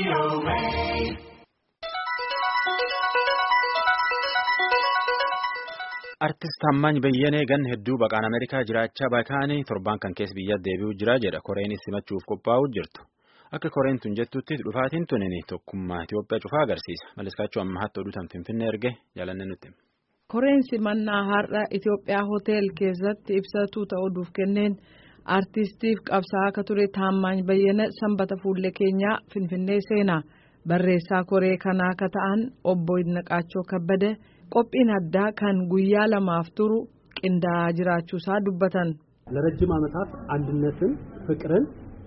Artist Tammany Bayyanee gan hedduu baqaan Ameerikaa jiraachaa bakaanii torban kan keessa biyya deebi'uu jira jedha Koreen simachuuf qophaa'uu jirtu. Akka Koreen tun jettutti dhufaatiin tunini tokkummaa Itoophiyaa cufaa agarsiisa. Malliskaachuu amma hatta oduu Finfinnee erge jaalanne nutti. Koreen simannaa har'a Itoophiyaa hotel keessatti ibsatuu ta'uuf kenneen artistiif qabsaa'aa akka ture Tammany Bayyanee sanbata fuullee keenyaa Finfinnee seenaa. Barreessaa koree kanaa akka ta'an obbo Idnaqaachoo Kabbada qophiin addaa kan guyyaa lamaaf turu qindaa'aa jiraachuusaa dubbatan. ለረጅም ዓመታት አንድነትን ፍቅርን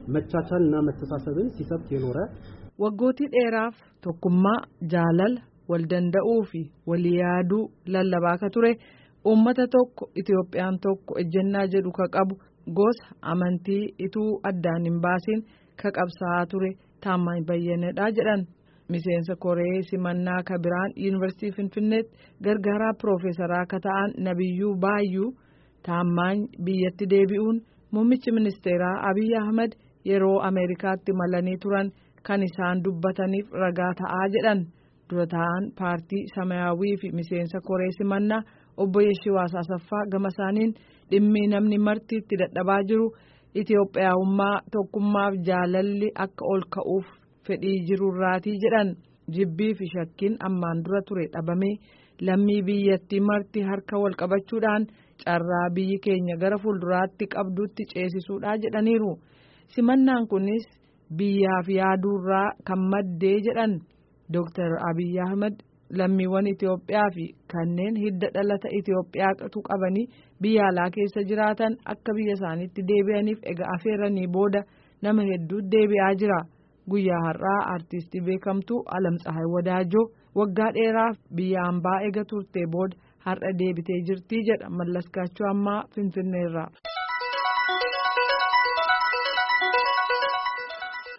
መቻቻልና መተሳሰብን ሲሰብክ የኖረ waggooti dheeraaf tokkummaa jaalala wal danda'uu fi walii yaaduu lallabaa akka ture uummata tokko Itoophiyaan tokko ejjennaa jedhu ka qabu gosa amantii ituu addaan hin baasin ka qabsaa'aa ture Tammany Bayyaneedha jedhan. Miseensa koree simannaa kabiraan yuunivarsiitii Finfinneetti gargaaraa piroofeesaraa akka ta'an Nabiyyuu Baayyuu Tammany biyyatti deebi'uun muummichi ministeeraa Abiy Ahmed yeroo Ameerikaatti malanii turan kan isaan dubbataniif ragaa ta'aa jedhan. Dura ta'an paartii Samaayawii fi miseensa koree simannaa obbo Yeshiwaas Asaffaa gama isaaniin dhimmi namni marti itti dadhabaa jiru Itoophiyaawummaa tokkummaaf jaalalli akka ol ka'uuf fedhii jirurraatii jedhan. Jibbii fi shakkiin ammaan dura ture dhabamee lammii biyyattii marti harka wal qabachuudhaan carraa biyyi keenya gara fuulduraatti qabdutti ceesisuudha jedhaniiru. Simannaan kunis biyyaaf yaaduurraa kan maddee jedhan. Dr. Abiy Ahmed lammiiwwan Itoophiyaa fi kanneen hidda dhalata Itoophiyaatu qabanii biyya alaa keessa jiraatan akka biyya isaaniitti deebi'aniif egaa afeeranii booda nama hedduu deebi'aa jira. Guyyaa har'aa artistii beekamtuu Alamtsahay Wadaajoo waggaa dheeraaf biyya hambaa eega turte booda har'a deebitee jirti jedha Mallaskaachuu ammaa Finfinneerraa.